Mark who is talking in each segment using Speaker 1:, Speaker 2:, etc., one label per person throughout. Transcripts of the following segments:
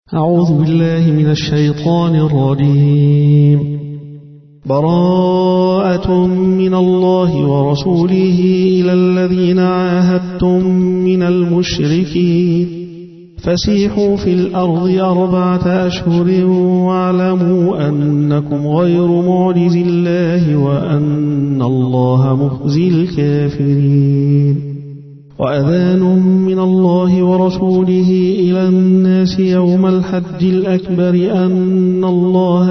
Speaker 1: أعوذ بالله من الشيطان الرجيم. براءة من الله ورسوله إلى الذين عاهدتم من المشركين فسيحوا في الأرض 4 أشهر واعلموا أنكم غير معجز الله وأن الله مخزي الكافرين. وأذان من الله ورسوله إلى الناس يوم الحج الأكبر أن الله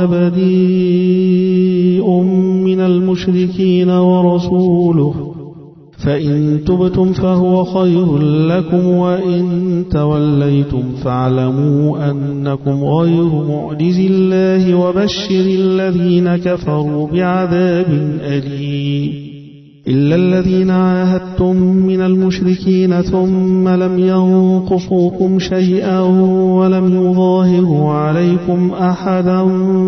Speaker 1: بريء من المشركين ورسوله فإن تبتم فهو خير لكم وإن توليتم فاعلموا أنكم غير معجز الله وبشر الذين كفروا بعذاب أليم. إلا الذين عاهدتم من المشركين ثم لم ينقصوكم شيئا ولم يظاهروا عليكم أحدا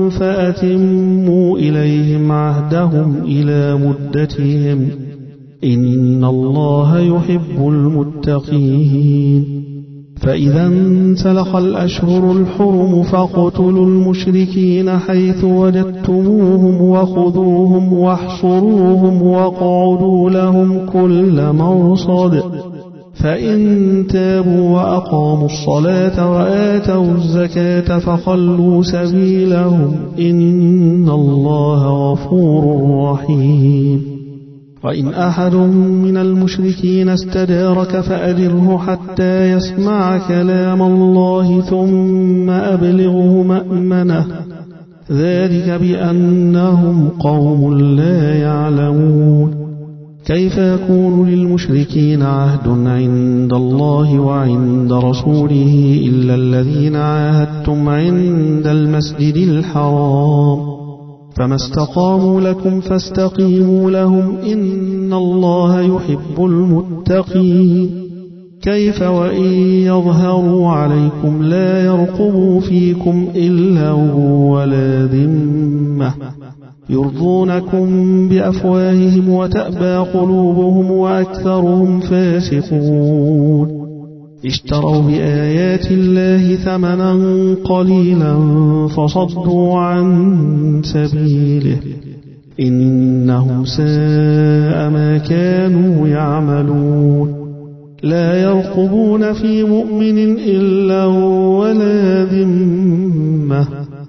Speaker 1: فأتموا إليهم عهدهم إلى مدتهم إن الله يحب المتقين. فإذا انسلخ الأشهر الحرم فاقتلوا المشركين حيث وجدتموهم وخذوهم واحصروهم واقعدوا لهم كل مرصد فإن تابوا وأقاموا الصلاة وآتوا الزكاة فخلوا سبيلهم إن الله غفور رحيم. وإن أحد من المشركين استجارك فأجره حتى يسمع كلام الله ثم أبلغه مأمنه ذلك بأنهم قوم لا يعلمون. كيف يكون للمشركين عهد عند الله وعند رسوله إلا الذين عاهدتم عند المسجد الحرام فما استقاموا لكم فاستقيموا لهم إن الله يحب المتقين. كيف وإن يظهروا عليكم لا يرقبوا فيكم إلا ولا ذمة يرضونكم بأفواههم وتأبى قلوبهم وأكثرهم فاسقون. اشتروا بآيات الله ثمنا قليلا فصدوا عن سبيله إنهم ساء ما كانوا يعملون. لا يرقبون في مؤمن إلا ولا ذمة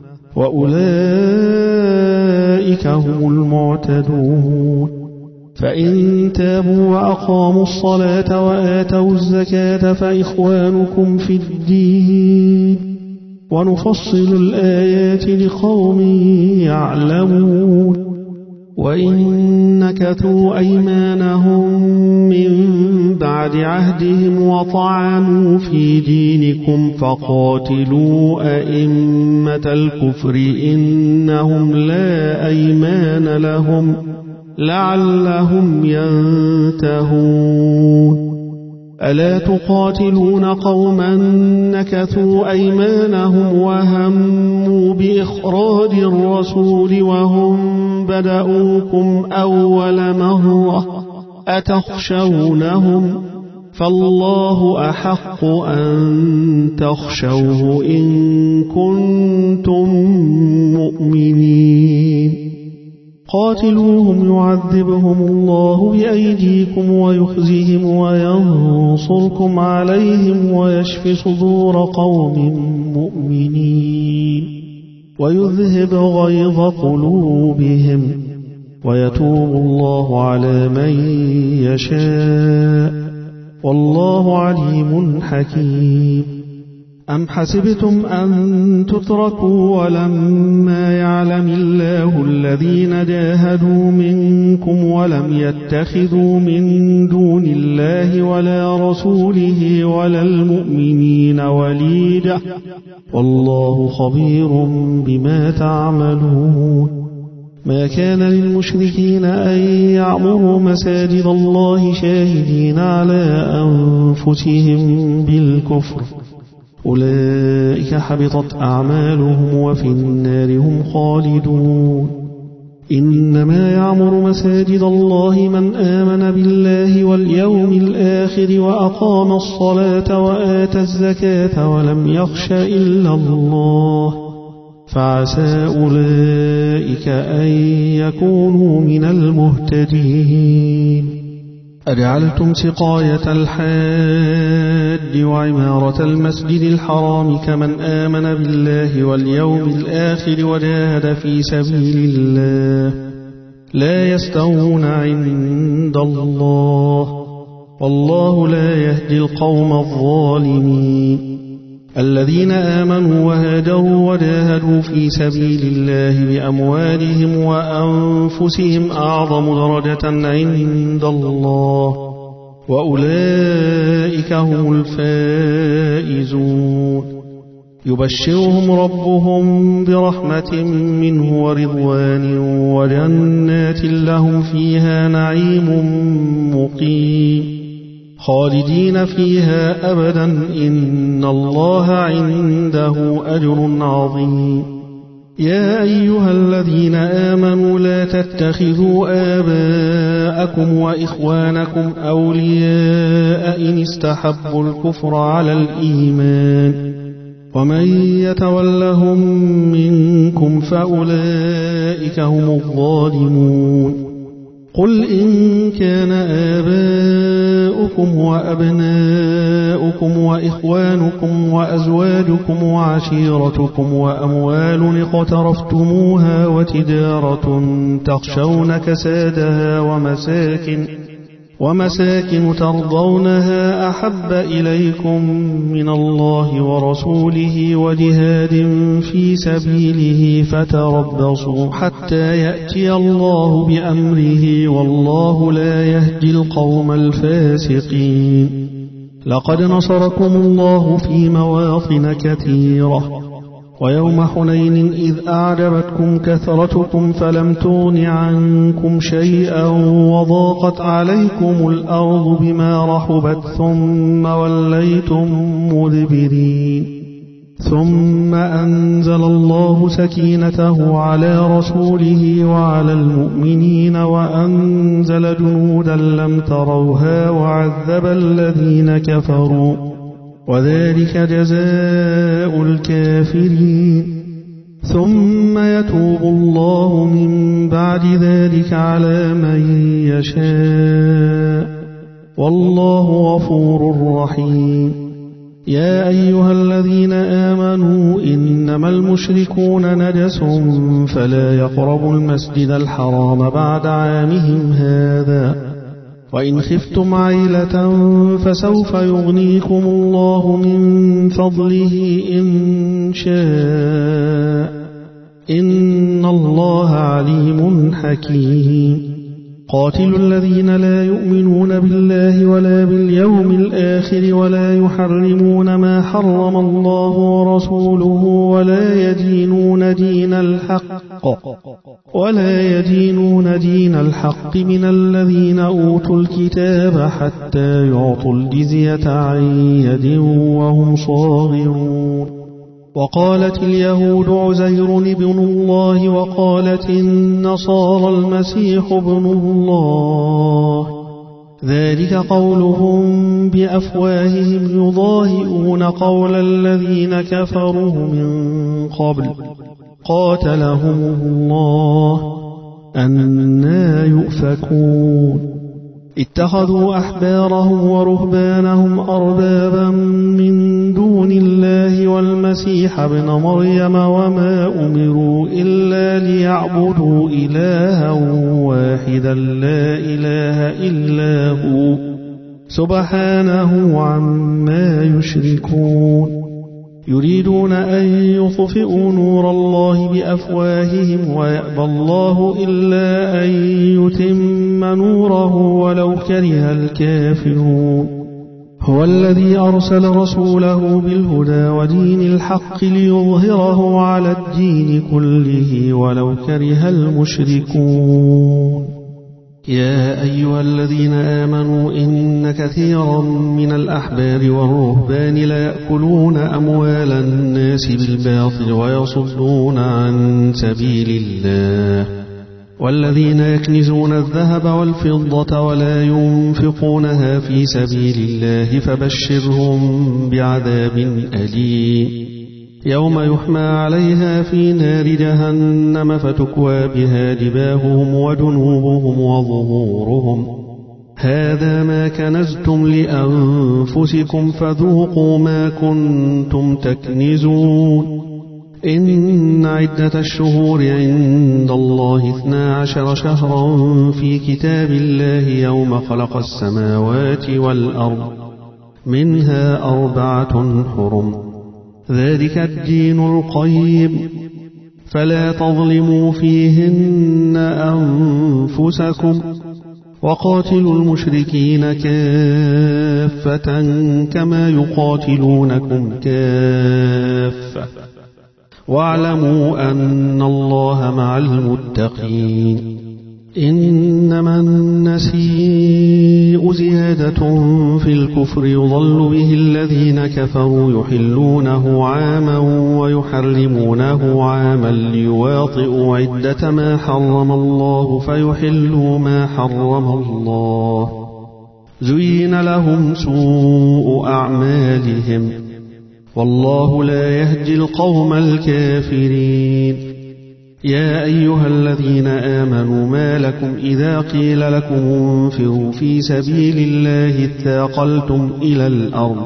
Speaker 1: وأولئك هم المعتدون. فإن تابوا وأقاموا الصلاة وآتوا الزكاة فإخوانكم في الدين ونفصل الآيات لقوم يعلمون. وإن نكثوا أيمانهم من بعد عهدهم وطعنوا في دينكم فقاتلوا أئمة الكفر إنهم لا أيمان لهم لعلهم ينتهون. ألا تقاتلون قوما نكثوا أيمانهم وهموا بإخراج الرسول وهم بدأوكم أول مرة أتخشونهم فالله أحق أن تخشوه إن كنتم مؤمنين. قاتلوهم يعذبهم الله بأيديكم ويخزهم وينصركم عليهم ويشف صدور قوم مؤمنين ويذهب غيظ قلوبهم ويتوب الله على من يشاء والله عليم حكيم. أم حسبتم أن تتركوا ولما يعلم الله الذين جاهدوا منكم ولم يتخذوا من دون الله ولا رسوله ولا المؤمنين وليجة والله خبير بما تعملون. ما كان للمشركين أن يعمروا مساجد الله شاهدين على أنفسهم بالكفر أولئك حبطت أعمالهم وفي النار هم خالدون. إنما يعمر مساجد الله من آمن بالله واليوم الآخر وأقام الصلاة وآتى الزكاة ولم يخش إلا الله فعسى أولئك أن يكونوا من المهتدين. أجعلتم سقاية الحاج وعمارة المسجد الحرام كمن آمن بالله واليوم الآخر وجاهد في سبيل الله لا يستوون عند الله والله لا يهدي القوم الظالمين. الذين آمنوا وهاجروا وجاهدوا في سبيل الله بأموالهم وأنفسهم أعظم درجة عند الله وأولئك هم الفائزون. يبشرهم ربهم برحمة منه ورضوان وجنات لهم فيها نعيم مقيم خالدين فيها أبدا إن الله عنده أجر عظيم. يا أيها الذين آمنوا لا تتخذوا آباءكم وإخوانكم أولياء إن استحبوا الكفر على الإيمان ومن يتولهم منكم فأولئك هم الظالمون. قل إن كان آباؤكم وأبناؤكم وإخوانكم وأزواجكم وعشيرتكم وأموال اقترفتموها وتجارة تخشون كسادها ومساكن ترضونها أحب إليكم من الله ورسوله وجهاد في سبيله فتربصوا حتى يأتي الله بأمره والله لا يهدي القوم الفاسقين. لقد نصركم الله في مواطن كثيرة ويوم حنين إذ أعجبتكم كثرتكم فلم تغن عنكم شيئا وضاقت عليكم الأرض بما رحبت ثم وليتم مدبرين. ثم أنزل الله سكينته على رسوله وعلى المؤمنين وأنزل جنودا لم تروها وعذب الذين كفروا وذلك جزاء الكافرين. ثم يتوب الله من بعد ذلك على من يشاء والله غفور رحيم. يا أيها الذين آمنوا إنما المشركون نجس فلا يقربوا المسجد الحرام بعد عامهم هذا وإن خفتم عيلة فسوف يغنيكم الله من فضله إن شاء إن الله عليم حكيم. قاتلوا الذين لا يؤمنون بالله ولا باليوم الآخر ولا يحرمون ما حرم الله ورسوله ولا يدينون دين الحق من الذين أوتوا الكتاب حتى يعطوا الجزية عن يد وهم صاغرون. وقالت اليهود عزير ابن الله وقالت النصارى المسيح ابن الله ذلك قولهم بأفواههم يضاهئون قول الذين كفروا من قبل قاتلهم الله أنى يؤفكون. اتخذوا أحبارهم ورهبانهم أربابا من دون الله والمسيح ابن مريم وما أمروا إلا ليعبدوا إلها واحدا لا إله إلا هو سبحانه عما يشركون. يريدون أن يطفئوا نور الله بأفواههم ويأبى الله إلا أن يتم نوره ولو كره الكافرون. هو الذي أرسل رسوله بالهدى ودين الحق ليظهره على الدين كله ولو كره المشركون. يا أيها الذين آمنوا إن كثيرا من الأحبار والرهبان ليأكلون أموال الناس بالباطل ويصدون عن سبيل الله والذين يكنزون الذهب والفضة ولا ينفقونها في سبيل الله فبشرهم بعذاب أليم يوم يحمى عليها في نار جهنم فتكوى بها جباههم وجنوبهم وظهورهم هذا ما كنزتم لأنفسكم فذوقوا ما كنتم تكنزون إن عدة الشهور عند الله 12 شهرا في كتاب الله يوم خلق السماوات والأرض منها 4 حرم ذلك الدين القيم فلا تظلموا فيهن أنفسكم وقاتلوا المشركين كافة كما يقاتلونكم كافة واعلموا أن الله مع المتقين إنما النسيء زيادة في الكفر يضل به الذين كفروا يحلونه عاما ويحرمونه عاما ليواطئوا عدة ما حرم الله فيحلوا ما حرم الله زين لهم سوء أعمالهم والله لا يهدي القوم الكافرين يا أيها الذين آمنوا ما لكم إذا قيل لكم انفروا في سبيل الله اثاقلتم إلى الأرض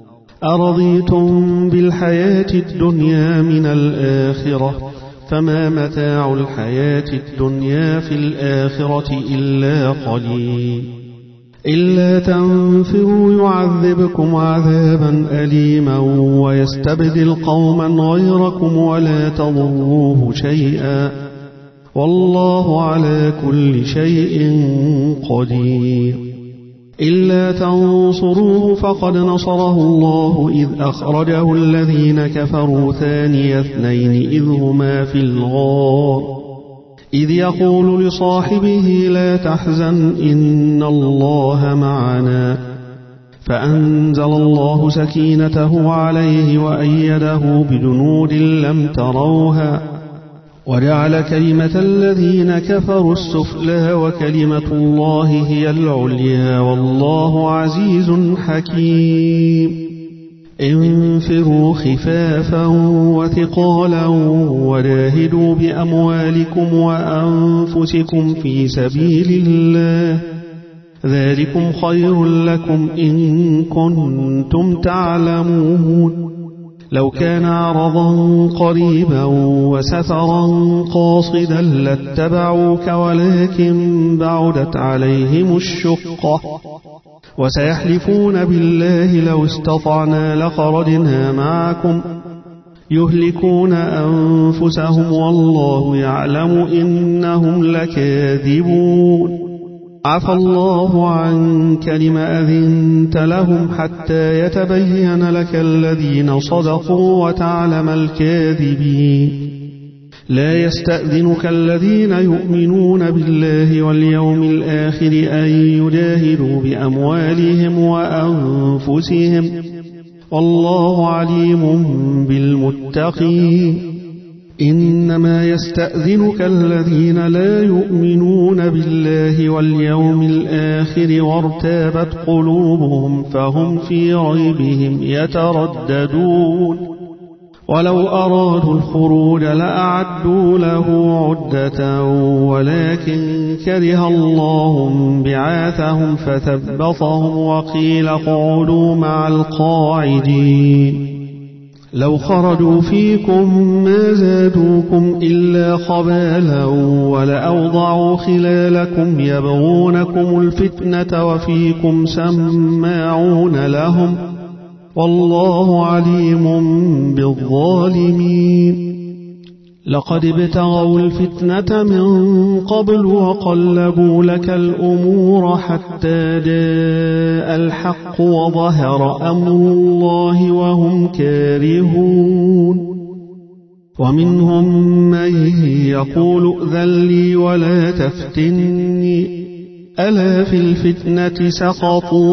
Speaker 1: أرضيتم بالحياة الدنيا من الآخرة فما متاع الحياة الدنيا في الآخرة إلا قليل إلا تنفروا يعذبكم عذابا أليما ويستبدل قوما غيركم ولا تضروه شيئا والله على كل شيء قدير إلا تنصروه فقد نصره الله إذ أخرجه الذين كفروا ثاني اثنين إذ هما في الغار إذ يقول لصاحبه لا تحزن إن الله معنا فأنزل الله سكينته عليه وأيده بجنود لم تروها وجعل كلمة الذين كفروا السفلى وكلمة الله هي العليا والله عزيز حكيم انفروا خفافا وثقالا وجاهدوا بأموالكم وأنفسكم في سبيل الله ذلكم خير لكم إن كنتم تعلمون لو كان عرضا قريبا وسفرا قاصدا لاتبعوك ولكن بعدت عليهم الشقة وسيحلفون بالله لو استطعنا لخرجنا معكم يهلكون أنفسهم والله يعلم إنهم لكاذبون عفى الله عنك لما أذنت لهم حتى يتبين لك الذين صدقوا وتعلم الكاذبين لا يستأذنك الذين يؤمنون بالله واليوم الآخر أن يجاهدوا بأموالهم وأنفسهم والله عليم بالمتقين إنما يستأذنك الذين لا يؤمنون بالله واليوم الآخر وارتابت قلوبهم فهم في ريبهم يترددون ولو أرادوا الخروج لأعدوا له عدة ولكن كره الله بعاثهم فثبطهم وقيل اقعدوا مع القاعدين لو خرجوا فيكم ما زادوكم إلا خبالا ولأوضعوا خلالكم يبغونكم الفتنة وفيكم سماعون لهم والله عليم بالظالمين لقد ابتغوا الفتنة من قبل وقلبوا لك الأمور حتى جاء الحق وظهر أمر الله وهم كارهون ومنهم من يقول ائذن لي ولا تفتني ألا في الفتنة سقطوا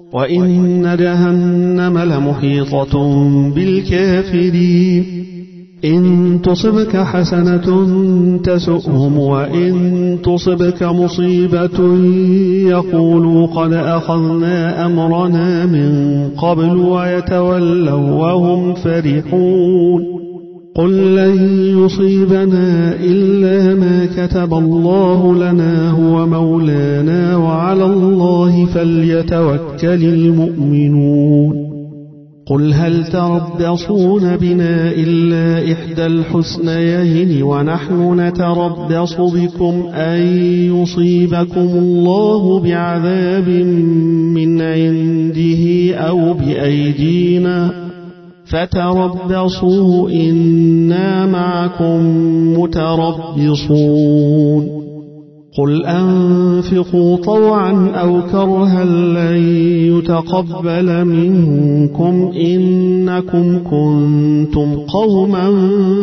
Speaker 1: وإن جهنم لمحيطة بالكافرين إن تصبك حسنة تسؤهم وإن تصبك مصيبة يقولوا قد أخذنا أمرنا من قبل ويتولوا وهم فرحون قل لن يصيبنا إلا ما كتب الله لنا هو مولانا وعلى الله فليتوكل المؤمنون قل هل تربصون بنا إلا إحدى الحسنيين ونحن نتربص بكم أن يصيبكم الله بعذاب من عنده أو بأيدينا فتربصوا إنا معكم متربصون قل أنفقوا طوعا أو كرها لن يتقبل منكم إنكم كنتم قوما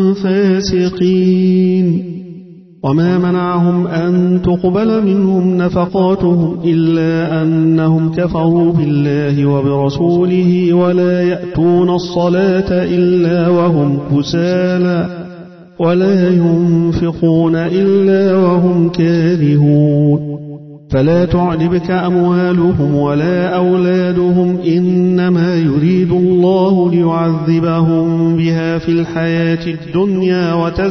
Speaker 1: فاسقين وما منعهم أن تقبل منهم نفقاتهم إلا أنهم كفروا بالله وبرسوله ولا يأتون الصلاة إلا وهم كسالى ولا ينفقون إلا وهم كارهون فلا تعجبك أموالهم ولا أولادهم إنما يريد الله ليعذبهم بها في الحياة الدنيا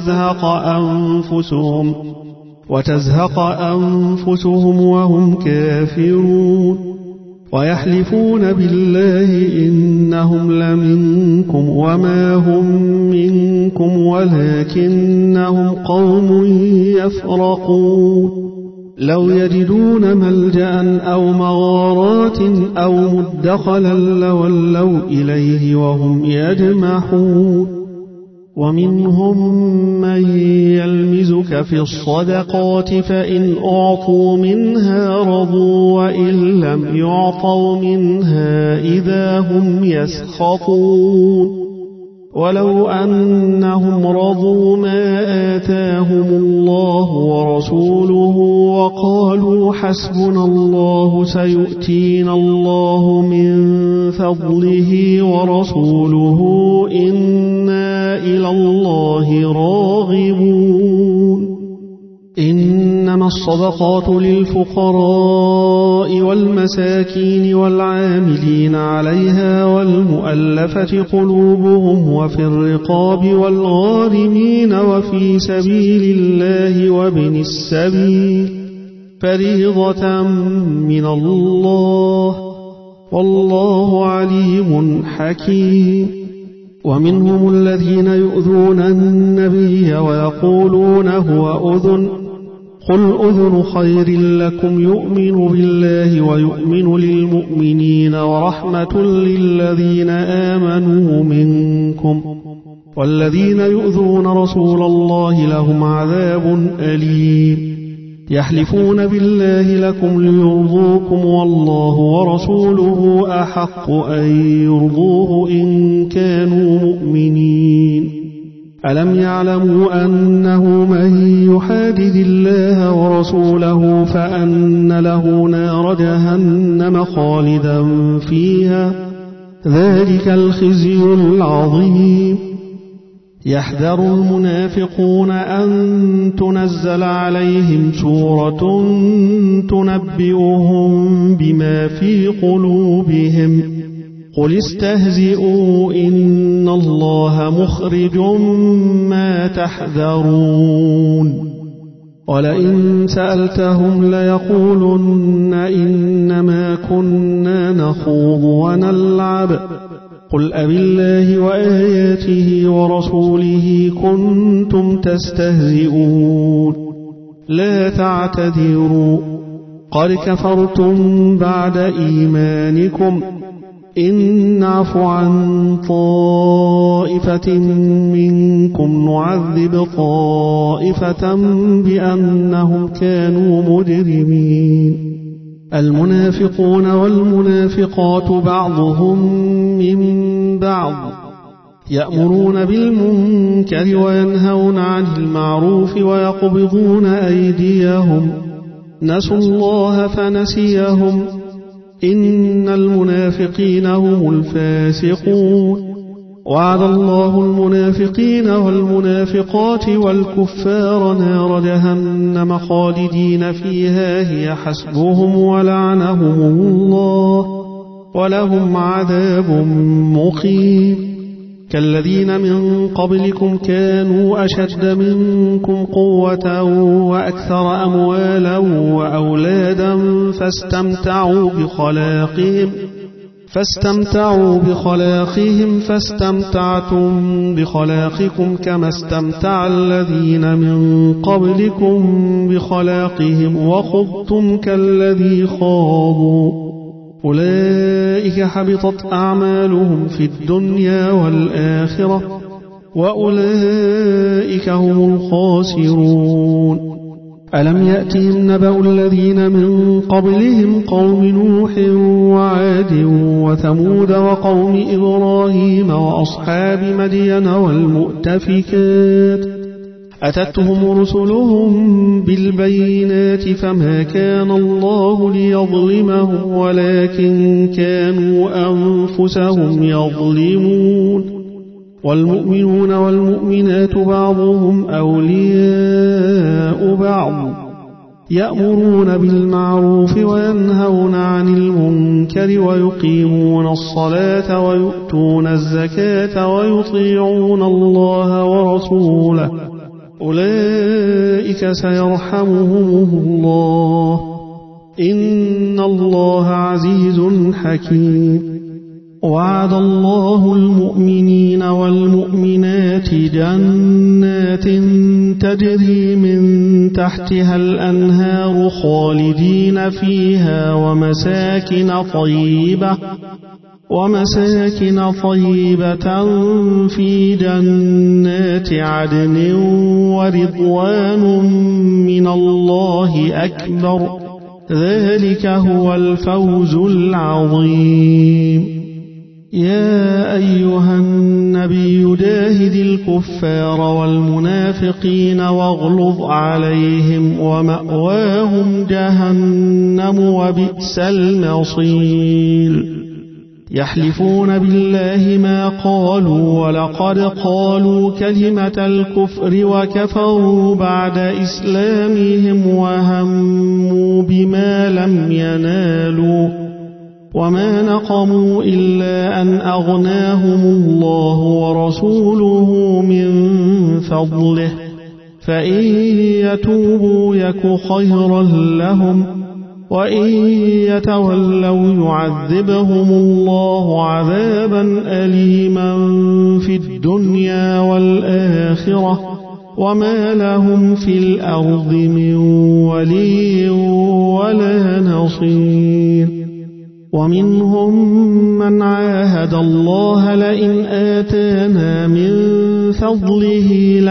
Speaker 1: وتزهق أنفسهم وهم كافرون ويحلفون بالله إنهم لمنكم وما هم منكم ولكنهم قوم يفرقون لو يجدون ملجأ أو مغارات أو مدخلا لولوا إليه وهم يجمحون ومنهم من يلمزك في الصدقات فإن أعطوا منها رضوا وإن لم يعطوا منها إذا هم يسخطون ولو أنهم رضوا ما آتاهم الله ورسوله وقالوا حسبنا الله سيؤتينا الله من فضله ورسوله إنا إلى الله راغبون إنما الصدقات للفقراء والمساكين والعاملين عليها والمؤلفة قلوبهم وفي الرقاب والغارمين وفي سبيل الله وابن السبيل فريضة من الله والله عليم حكيم ومنهم الذين يؤذون النبي ويقولون هو أذن قل أذن خير لكم يؤمن بالله ويؤمن للمؤمنين ورحمة للذين آمنوا منكم والذين يؤذون رسول الله لهم عذاب أليم يحلفون بالله لكم ليرضوكم والله ورسوله أحق أن يرضوه إن كانوا مؤمنين ألم يعلموا أنه من يحادد الله ورسوله فأن له نار جهنم خالدا فيها ذلك الخزي العظيم يحذر المنافقون أن تنزل عليهم سورة تنبئهم بما في قلوبهم قل استهزئوا إن الله مخرج ما تحذرون ولئن سألتهم ليقولن إنما كنا نخوض ونلعب قل أبالله وآياته ورسوله كنتم تستهزئون لا تعتذروا قد كفرتم بعد إيمانكم إن نعف عن طائفة منكم نعذب طائفة بأنهم كانوا مجرمين المنافقون والمنافقات بعضهم من بعض يأمرون بالمنكر وينهون عن المعروف ويقبضون أيديهم نسوا الله فنسيهم إن المنافقين هم الفاسقون وعد الله المنافقين والمنافقات والكفار نار جهنم خالدين فيها هي حسبهم ولعنهم الله ولهم عذاب مقيم. كالذين من قبلكم كانوا أشد منكم قوة وأكثر أموالا وأولادا فاستمتعوا بخلاقهم فاستمتعتم بخلاقكم كما استمتع الذين من قبلكم بخلاقهم وخضتم كالذي خاضوا. أولئك حبطت أعمالهم في الدنيا والآخرة وأولئك هم الخاسرون. ألم يأتهم نبأ الذين من قبلهم قوم نوح وعاد وثمود وقوم إبراهيم وأصحاب مدين والمؤتفكات أتتهم رسلهم بالبينات فما كان الله ليظلمهم ولكن كانوا أنفسهم يظلمون. والمؤمنون والمؤمنات بعضهم أولياء بعض يأمرون بالمعروف وينهون عن المنكر ويقيمون الصلاة ويؤتون الزكاة ويطيعون الله ورسوله أولئك سيرحمهم الله إن الله عزيز حكيم. وعد الله المؤمنين والمؤمنات جنات تجري من تحتها الأنهار خالدين فيها ومساكن طيبة في جنات عدن ورضوان من الله أكبر ذلك هو الفوز العظيم. يا أيها النبي جاهد الكفار والمنافقين واغلظ عليهم ومأواهم جهنم وبئس المصير. يحلفون بالله ما قالوا ولقد قالوا كلمة الكفر وكفروا بعد إسلامهم وهموا بما لم ينالوا وما نقموا إلا أن أغناهم الله ورسوله من فضله فإن يتوبوا يك خيرا لهم وإن يتولوا يعذبهم الله عذابا أليما في الدنيا والآخرة وما لهم في الأرض من ولي ولا نصير. ومنهم من عاهد الله لئن آتانا من فضله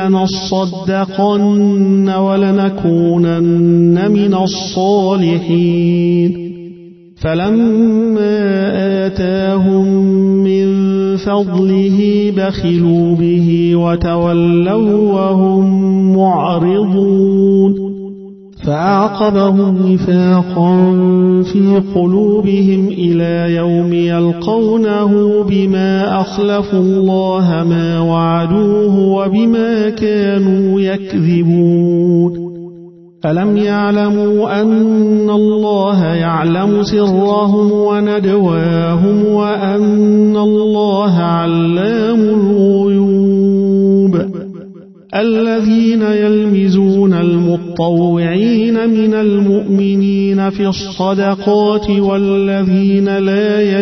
Speaker 1: لنصدقن ولنكونن من الصالحين فلما آتاهم من فضله بخلوا به وتولوا وهم معرضون فأعقبهم نفاقا في قلوبهم إلى يوم يلقونه بما أخلفوا الله ما وعدوه وبما كانوا يكذبون. ألم يعلموا أن الله يعلم سرهم وندواهم وأن الله علام الغيوب. الذين يلمزون المطوعين من المؤمنين في الصدقات والذين لا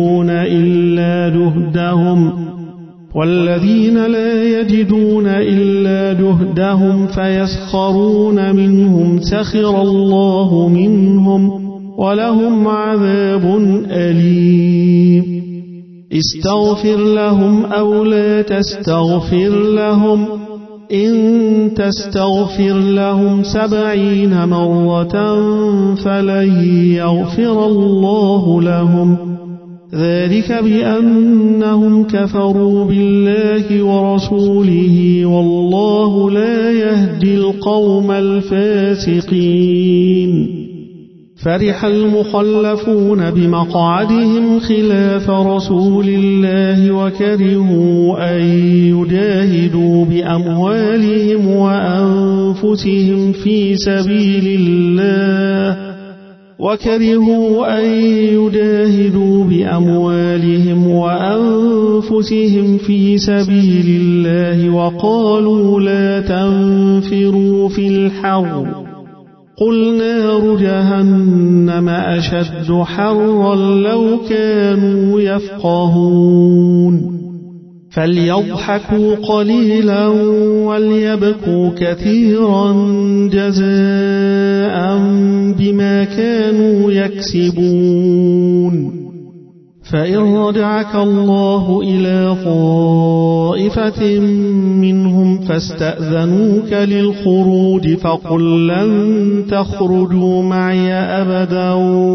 Speaker 1: يجدون إلا جهدهم فيسخرون منهم سخر الله منهم ولهم عذاب أليم. استغفر لهم أو لا تستغفر لهم إن تستغفر لهم 70 مرة فلن يغفر الله لهم ذلك بأنهم كفروا بالله ورسوله والله لا يهدي القوم الفاسقين. فرح المخلفون بمقعدهم خلاف رسول الله وكرهوا أن يجاهدوا بأموالهم وأنفسهم في سبيل الله وقالوا لا تنفروا في الحر قل نار جهنم أشد حرا لو كانوا يفقهون فليضحكوا قليلا وليبكوا كثيرا جزاء بما كانوا يكسبون فإن رجعك الله إلى طائفة منهم فاستأذنوك للخروج فقل لن تخرجوا معي أبدا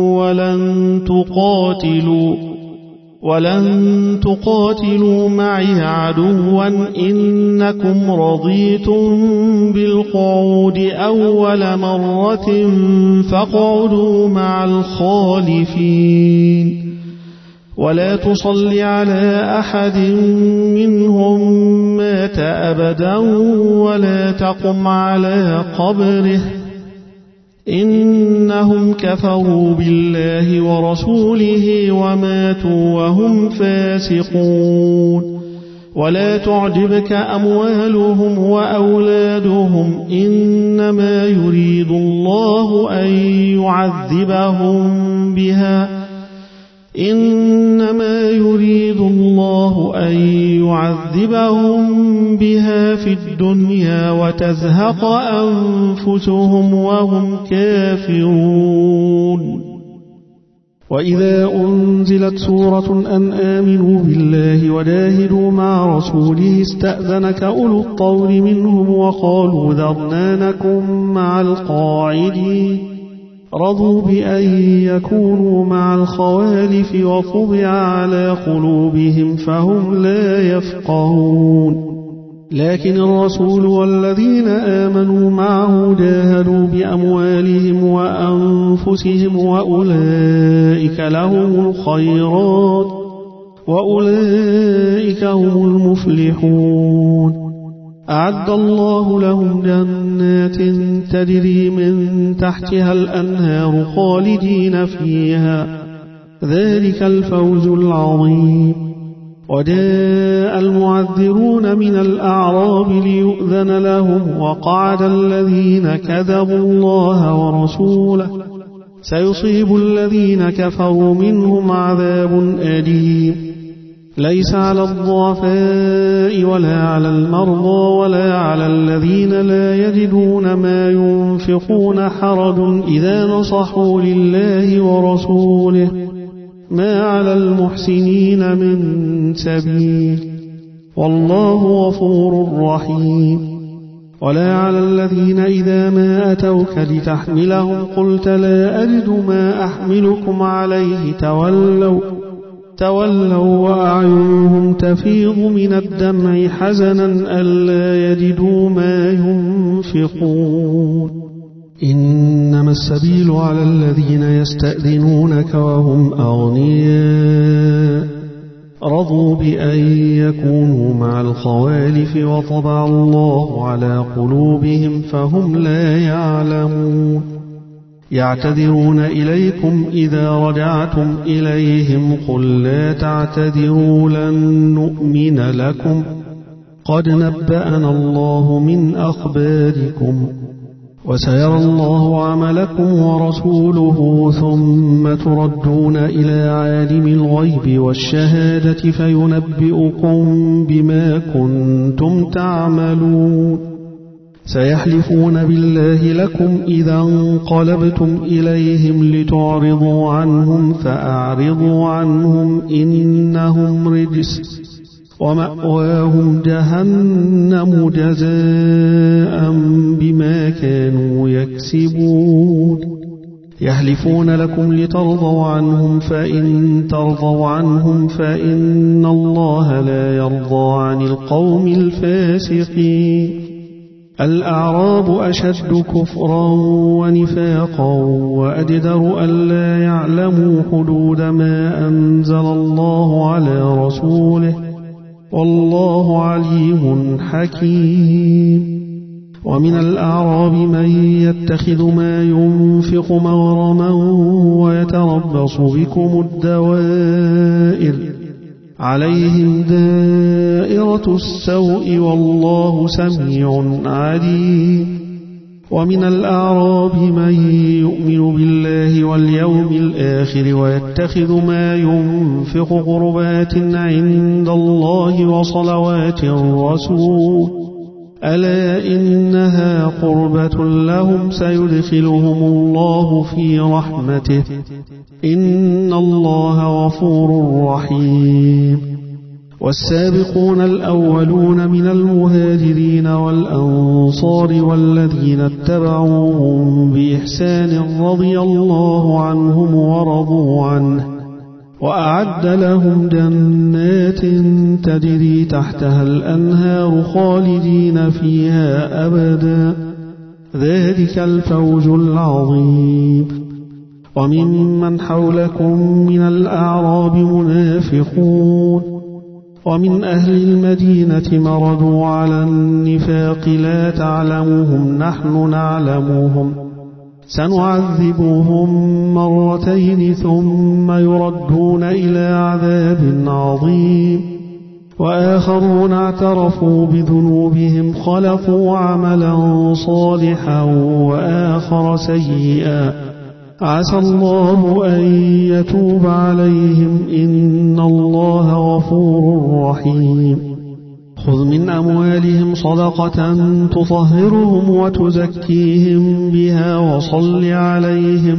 Speaker 1: ولن تقاتلوا معي عدوا إنكم رضيتم بالقعود أول مرة فاقعدوا مع الخالفين ولا تصل على أحد منهم مات أبدا ولا تقم على قبره إنهم كفروا بالله ورسوله وماتوا وهم فاسقون ولا تعجبك أموالهم وأولادهم إنما يريد الله أن يعذبهم بها في الدنيا وتزهق أنفسهم وهم كافرون وإذا أنزلت سورة أن آمنوا بالله وجاهدوا مع رسوله استأذنك أولو الطول منهم وقالوا ذرنا نكن مع القاعدين رضوا بأن يكونوا مع الخوالف وطبع على قلوبهم فهم لا يفقهون لكن الرسول والذين آمنوا معه جاهدوا بأموالهم وأنفسهم وأولئك لهم الخيرات وأولئك هم المفلحون أعد الله لهم جنات تجري من تحتها الأنهار خالدين فيها ذلك الفوز العظيم وجاء المعذرون من الأعراب ليؤذن لهم وقعد الذين كذبوا الله ورسوله سيصيب الذين كفروا منهم عذاب أليم ليس على الضعفاء ولا على المرضى ولا على الذين لا يجدون ما ينفقون حرج إذا نصحوا لله ورسوله ما على المحسنين من سبيل والله غفور رحيم ولا على الذين إذا ما أتوك لتحملهم قلت لا أجد ما أحملكم عليه تولوا وأعينهم تفيض من الدمع حزنا ألا يجدوا ما ينفقون إنما السبيل على الذين يستأذنونك وهم أغنياء رضوا بأن يكونوا مع الخوالف وطبع الله على قلوبهم فهم لا يعلمون يعتذرون إليكم إذا رجعتم إليهم قل لا تعتذروا لن نؤمن لكم قد نبأنا الله من أخباركم وسيرى الله عملكم ورسوله ثم تردون إلى عالم الغيب والشهادة فينبئكم بما كنتم تعملون سيحلفون بالله لكم إذا انقلبتم إليهم لتعرضوا عنهم فأعرضوا عنهم إنهم رجس ومأواهم جهنم جزاء بما كانوا يكسبون يحلفون لكم لترضوا عنهم فإن ترضوا عنهم فإن الله لا يرضى عن القوم الفاسقين الأعراب أشد كفرا ونفاقا وأجدر ألا يعلموا حدود ما أنزل الله على رسوله والله عليم حكيم. ومن الأعراب من يتخذ ما ينفق مغرما ويتربص بكم الدوائر عليهم دائرة السوء والله سميع عليم. ومن الأعراب من يؤمن بالله واليوم الآخر ويتخذ ما ينفق قربات عند الله وصلوات الرسول ألا إنها قربة لهم سيدخلهم الله في رحمته إن الله غفور رحيم. والسابقون الأولون من المهاجرين والأنصار والذين اتبعوهم بإحسان رضي الله عنهم ورضوا عنه وأعد لهم جنات تجري تحتها الأنهار خالدين فيها أبدا ذلك الفوز العظيم. وممن حولكم من الأعراب منافقون ومن أهل المدينة مردوا على النفاق لا تعلمهم نحن نعلمهم سنعذبهم مرتين ثم يردون إلى عذاب عظيم. وآخرون اعترفوا بذنوبهم خلقوا عملا صالحا وآخر سيئا عسى الله أن يتوب عليهم إن الله غفور رحيم. خذ من أموالهم صدقة تطهرهم وتزكيهم بها وصل عليهم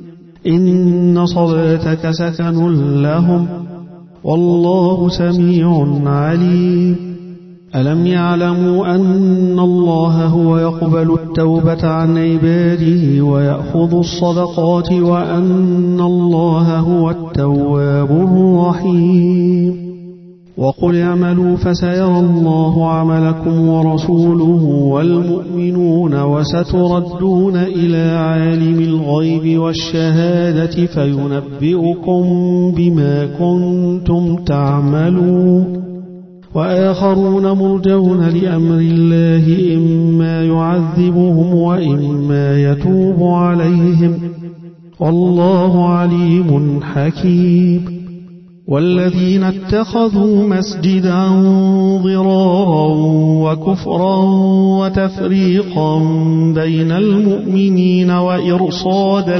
Speaker 1: إن صلاتك سكن لهم والله سميع عليم. ألم يعلموا أن الله هو يقبل التوبة عن عباده ويأخذ الصدقات وأن الله هو التواب الرحيم. وقل اعملوا فسيرى الله عملكم ورسوله والمؤمنون وستردون إلى عالم الغيب والشهادة فينبئكم بما كنتم تعملون. وآخرون مرجون لأمر الله إما يعذبهم وإما يتوب عليهم والله عليم حكيم. والذين اتخذوا مسجدا ضرارا وكفرا وتفريقا بين المؤمنين وإرصادا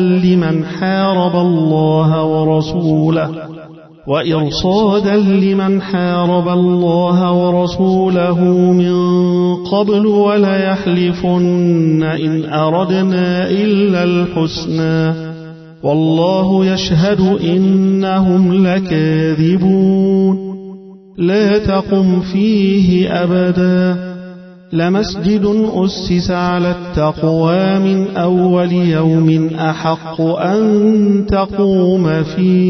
Speaker 1: لمن حارب الله ورسوله من قبل وليحلفن إن أردنا إلا الحسنى والله يشهد إنهم لكاذبون. لا تقم فيه أبدا لمسجد أسس على التقوى من أول يوم أحق أن تقوم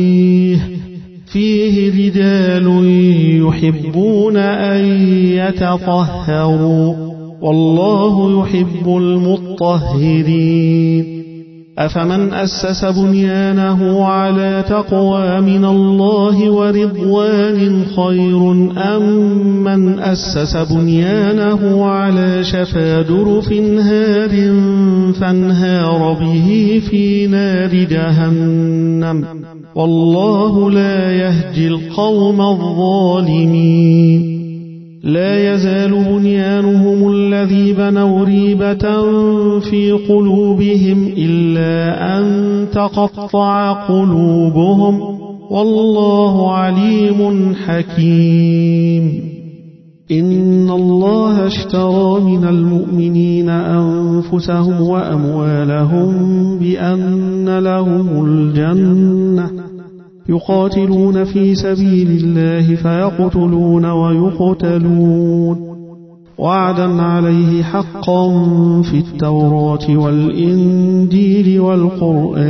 Speaker 1: فيه رجال يحبون أن يتطهروا والله يحب المطهرين. أفمن أسس بنيانه على تقوى من الله ورضوان خير أم من أسس بنيانه على شفا جرف هار فانهار به في نار جهنم والله لا يهدي القوم الظالمين. لا يزال بنيانهم الذي بنوا ريبة في قلوبهم إلا أن تقطع قلوبهم والله عليم حكيم. إن الله اشترى من المؤمنين أنفسهم وأموالهم بأن لهم الجنة يقاتلون في سبيل الله فيقتلون ويقتلون وعدا عليه حقا في التوراة والإنجيل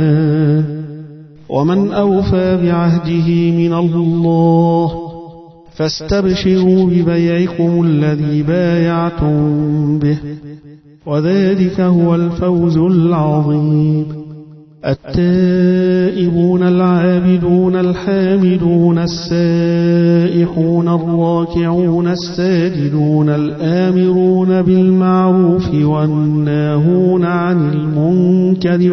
Speaker 1: والقرآن ومن أوفى بعهده من الله فاستبشروا ببيعكم الذي بايعتم به، وذلك هو الفوز العظيم. التائبون العابدون الحامدون السائحون الراكعون الساجدون الآمرون بالمعروف والناهون عن المنكر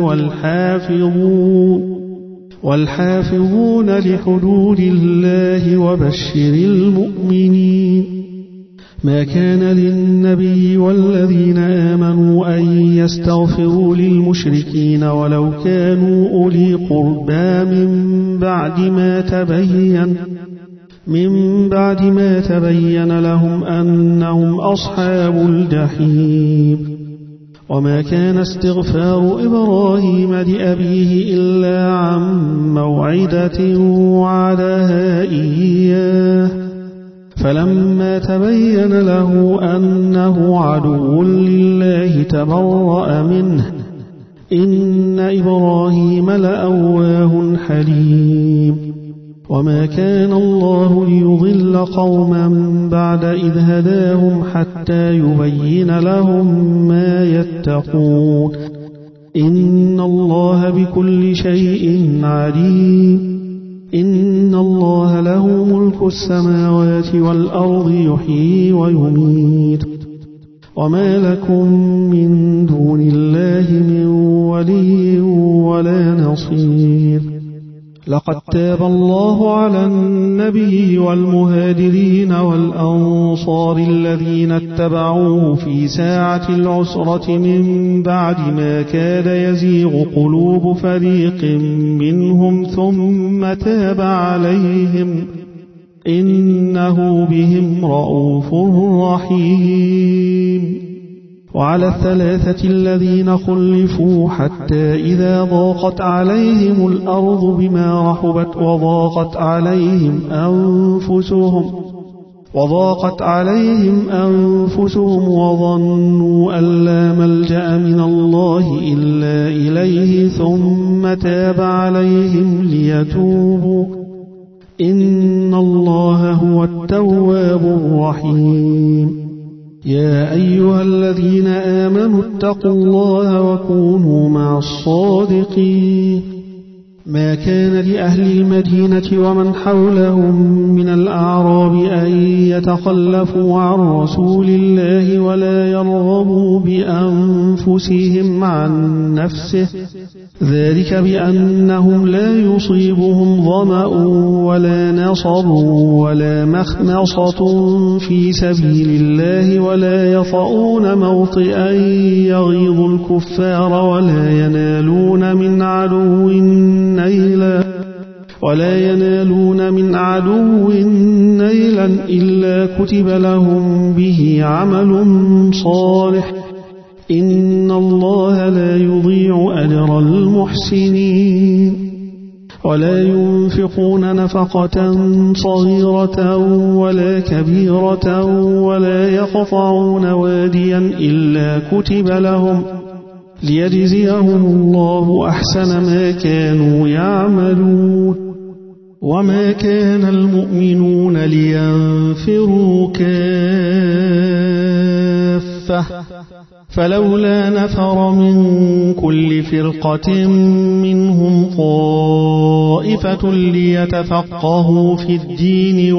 Speaker 1: والحافظون لحدود الله وبشر المؤمنين. ما كان للنبي والذين آمنوا أن يستغفروا للمشركين ولو كانوا أولي قربى من بعد ما تبين لهم أنهم أصحاب الجحيم. وما كان استغفار إبراهيم لأبيه إلا عن موعدة وعدها إياه، فلما تبين له أنه عدو لله تبرأ منه، إن إبراهيم لأواه حليم. وما كان الله ليضل قوما بعد إذ هداهم حتى يبين لهم ما يتقون، إن الله بكل شيء عليم. إن الله له ملك السماوات والأرض يحيي ويميت، وما لكم من دون الله من ولي ولا نصير. لقد تاب الله على النبي والمهاجرين والأنصار الذين اتبعوه في ساعة العسرة من بعد ما كاد يزيغ قلوب فريق منهم ثم تاب عليهم، إنه بهم رءوف رحيم. وعلى الثلاثة الذين خلفوا حتى إذا ضاقت عليهم الأرض بما رحبت وضاقت عليهم أنفسهم وظنوا أن لا ملجأ من الله إلا إليه ثم تاب عليهم ليتوبوا، إن الله هو التواب الرحيم. يا أيها الذين آمنوا اتقوا الله وكونوا مع الصادقين. ما كان لأهل المدينة ومن حولهم من الأعراب أن يتخلفوا عن رسول الله ولا يرغبوا بأنفسهم عن نفسه، ذلك بأنهم لا يصيبهم ظمأ ولا نصب ولا مخمصة في سبيل الله ولا يطؤون موطئا يغيظ الكفار ولا ينالون من عدو نيلا إلا كتب لهم به عمل صالح، إن الله لا يضيع أجر المحسنين. ولا ينفقون نفقة صغيرة ولا كبيرة ولا يقطعون واديا إلا كتب لهم ليجزيهم الله أحسن ما كانوا يعملون. وما كان المؤمنون لينفروا كافة، فلولا نفر من كل فرقة منهم طائفة ليتفقهوا في الدين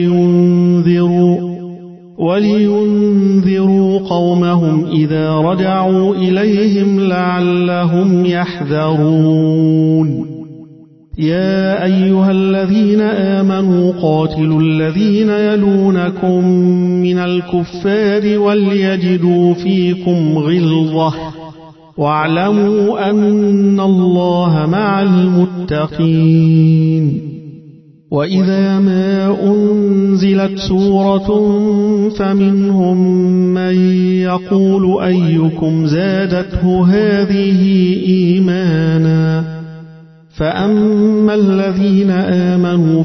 Speaker 1: ولينذروا قومهم إذا رجعوا إليهم لعلهم يحذرون. يا أيها الذين آمنوا قاتلوا الذين يلونكم من الكفار وليجدوا فيكم غلظة واعلموا أن الله مع المتقين. وإذا ما أنزلت سورة فمنهم من يقول أيكم زادته هذه إيمانا، فأما الذين آمنوا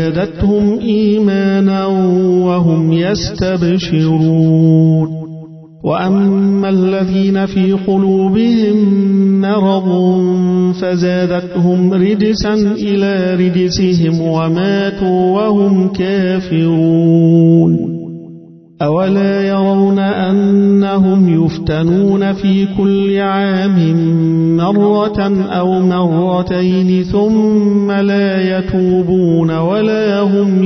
Speaker 1: فزادتهم إيمانا وهم يستبشرون. وأما الذين في قلوبهم مرض فزادتهم رجسا إلى رجسهم وماتوا وهم كافرون أولا يرون أنهم يفتنون في كل عام مرة أو مرتين ثم لا يتوبون ولا هم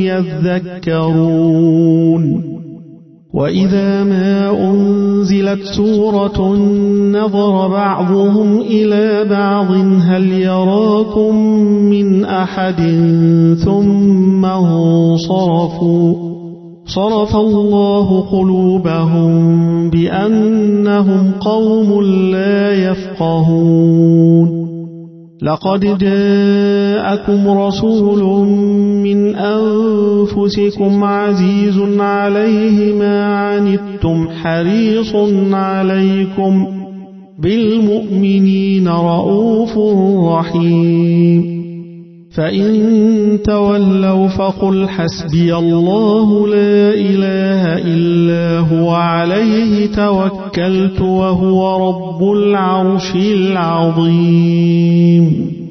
Speaker 1: يذكرون وإذا ما أنزلت سورة نظر بعضهم إلى بعض هل يراكم من أحد ثم انصرفوا صرف الله قلوبهم بأنهم قوم لا يفقهون لقد جاءكم رسول من أنفسكم عزيز عليه ما عنتم حريص عليكم بالمؤمنين رؤوف رحيم فإن تولوا فقل حسبي الله لا إله إلا هو عليه توكلت وهو رب العرش العظيم